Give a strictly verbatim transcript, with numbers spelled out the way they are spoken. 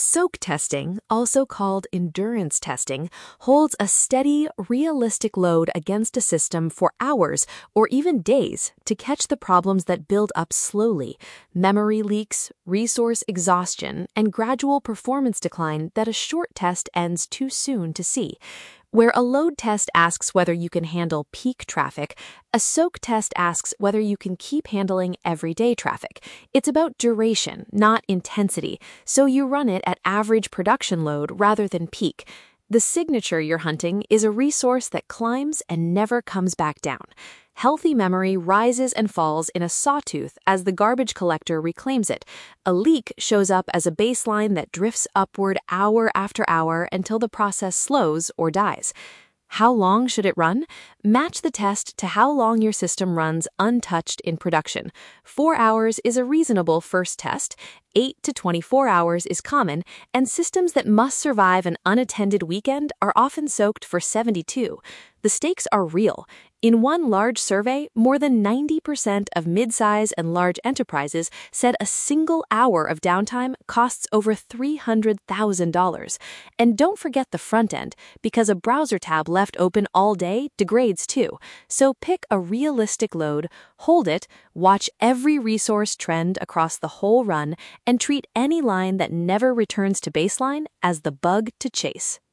Soak testing, also called endurance testing, holds a steady, realistic load against a system for hours or even days to catch the problems that build up slowly: memory leaks, resource exhaustion, and gradual performance decline that a short test ends too soon to see. Where a load test asks whether you can handle peak traffic, a soak test asks whether you can keep handling everyday traffic. It's about duration, not intensity, so you run it at average production load rather than peak. The signature you're hunting is a resource that climbs and never comes back down. Healthy memory rises and falls in a sawtooth as the garbage collector reclaims it. A leak shows up as a baseline that drifts upward hour after hour until the process slows or dies. How long should it run? Match the test to how long your system runs untouched in production. Four hours is a reasonable first test, eight to twenty-four hours is common, and systems that must survive an unattended weekend are often soaked for seventy-two. The stakes are real. In one large survey, more than ninety percent of midsize and large enterprises said a single hour of downtime costs over three hundred thousand dollars. And don't forget the front end, because a browser tab left open all day degrades too. So pick a realistic load, hold it, watch every resource trend across the whole run, and treat any line that never returns to baseline as the bug to chase.